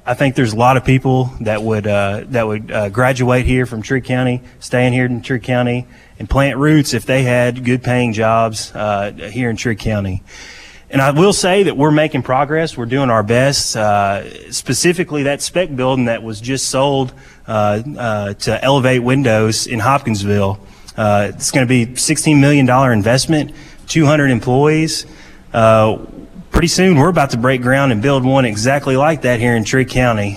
I think there's a lot of people that would graduate here from Trigg County, stay in here in Trigg County, and plant roots if they had good paying jobs here in Trigg County. And I will say that we're making progress. We're doing our best. Specifically, that spec building that was just sold to Elevate Windows in Hopkinsville. It's going to be $16 million investment, 200 employees. Pretty soon, we're about to break ground and build one exactly like that here in Trigg County.